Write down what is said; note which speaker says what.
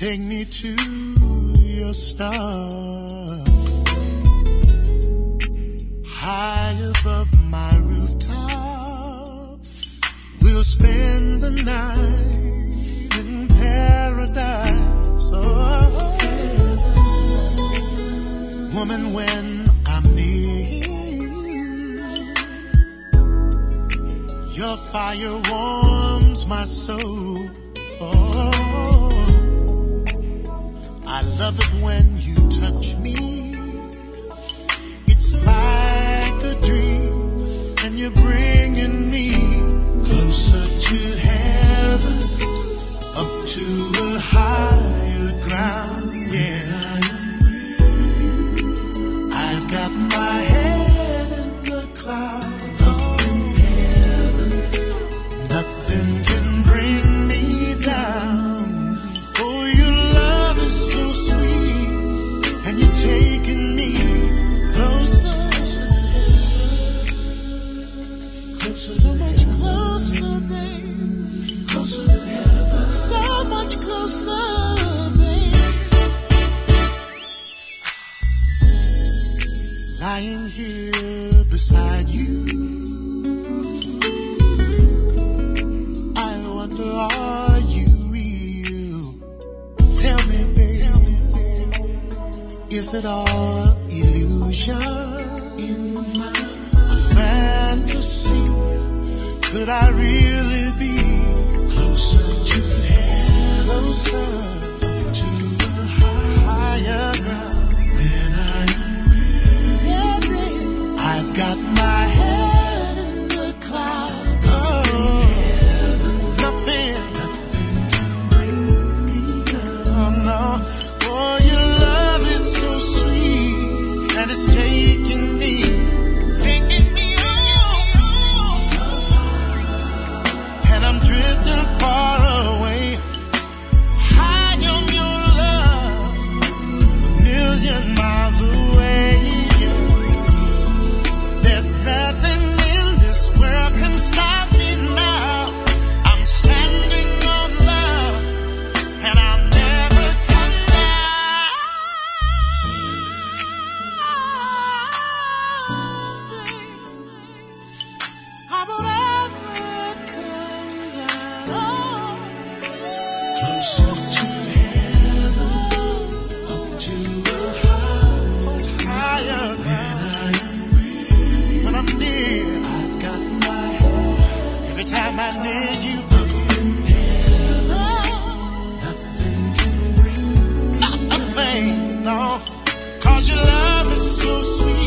Speaker 1: Take me to your star, high above my rooftop. We'll spend the night in paradise. Oh, woman, when I'm near you, your fire warms my soul. Oh, I love it when you touch me. It's like a dream, and you're bringing me closer to heaven, up to a higher ground. Yeah, I've got my head in the clouds. Up in heaven, nothing can bring me down. Oh, your love is so sweet, and you're taking me closer, closer, so much closer, babe. Closer to heaven, so much closer, babe. Lying here beside you, I wonder, are you real? Tell me, babe, is it all illusion? A fantasy? Could I really be closer to heaven, closer to a higher ground? When I am with you, babe, I've got my head in the clouds. Oh, nothing can bring me down. Oh no, oh, your love is so sweet, and it's taking me on, and I'm drifting far away, high on your love, a million miles away. There's nothing in this world can stop me now. I'm standing on love, and I'll never come down. I will never come down. Closer to heaven, up to a higher ground. When I'm near, I've got my head. Every time I'm near you, nothing can bring, not a thing, no. 'Cause your love is so sweet.